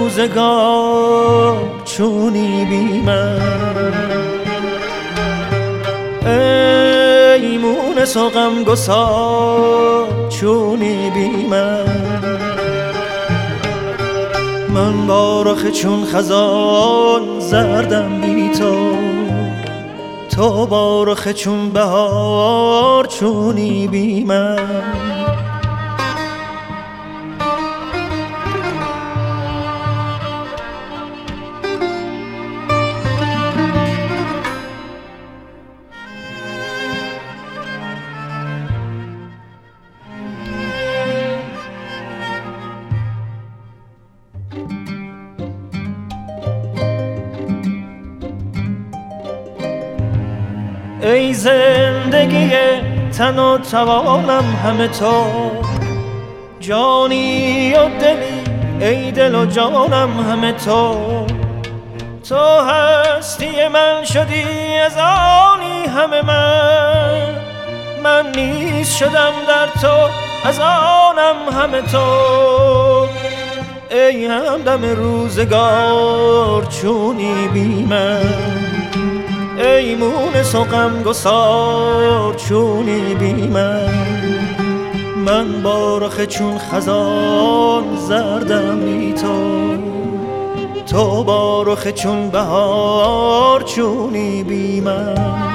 روزگار چونی بی من، ای مونس و غمگسار چونی بی من. من با رخ چون خزان زردم بی تو، تو با رخ چون بهار چونی بی من. ای زندگی تن و توانم همه تو، جانی و دلی ای دل و جانم همه تو. تو هستی من شدی از آنی همه من نیز شدم در تو از آنم همه تو. ای همدم روزگار چونی بی من، ای مونس و غمگسار چونی بی من. من با رخ چون خزان زردم بی تو، تو با رخ چون بهار چونی بی من.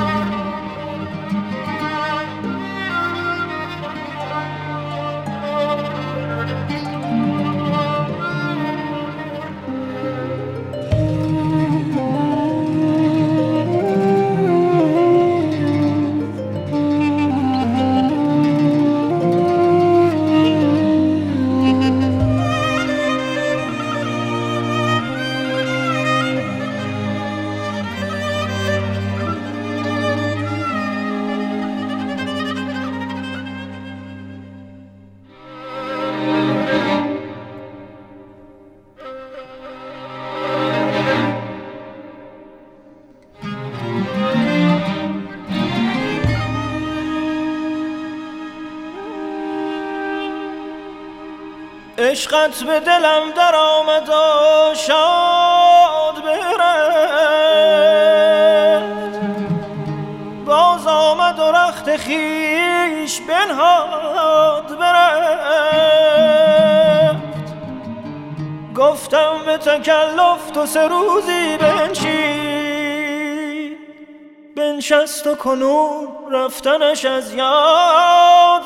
عشقت به دلم در آمد و شاد برفت، باز آمد و رخت خویش بنهاد برفت. گفتم به تکلف تو 3 روزی بنشست و کنون رفتنش از یاد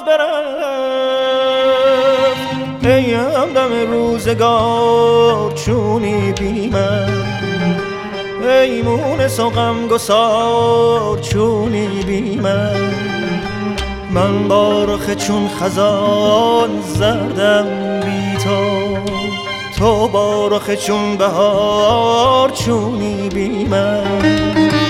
برفت. ای همدم روزگار چونی بی من، ای مونس و غمگسار چونی بی من. من با رخ چون خزان زردم بی تو، تو با رخ چون بهار چونی بی من.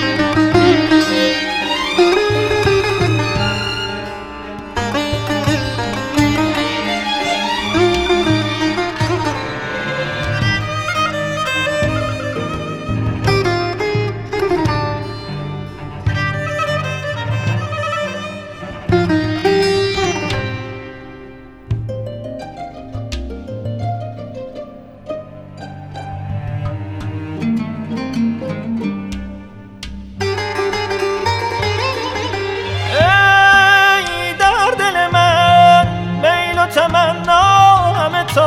تمنا همه تو،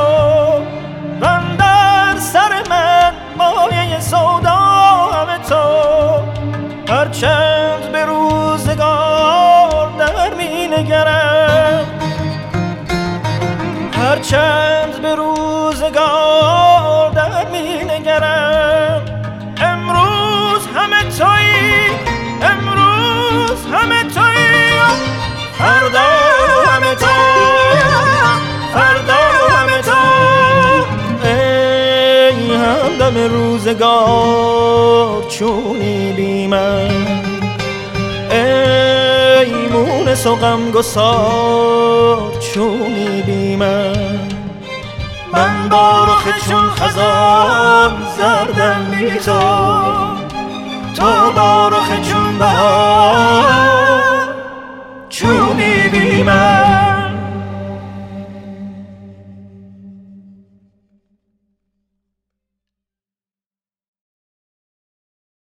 بندر سر من مایه سودا همه تو. هرچند به روزگار در می نگرم، هرچند به روزگار در می نگرم. امروز همه تویی، امروز همه تویی، فردا همه تو، فردا همه تو. ای همدم روزگار چونی بی من، ای مونس و غمگسار چونی بی من. من با رخ چون خزان زردم بی تو، تو با